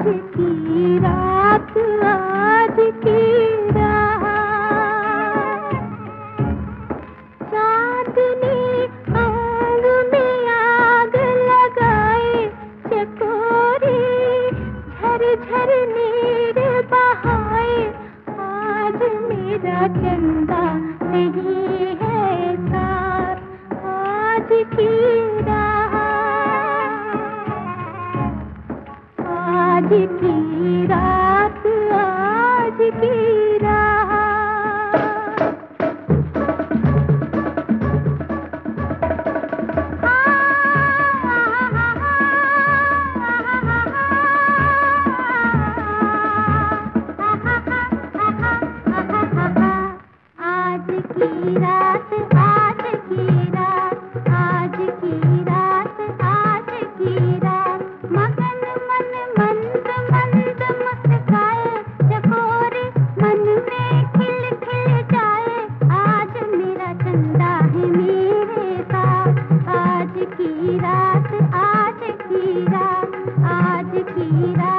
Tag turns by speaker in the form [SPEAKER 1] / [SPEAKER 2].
[SPEAKER 1] की रात, आज की रात, चांदनी आग में आग लगाए, चकोरी झर नीर बहाए, आज मेरा चंदा नहीं है साथ, आज की रात, आज की रात, आज की रात। आज की रात, आज की रात, आज की रात, आज की रात, मगन मन मंद मंद मुस्काए, चकोरे मन में खिल खिल जाए, आज मेरा चंदा है मेरे साथ, आज की रात, आज की रात, आज की रात।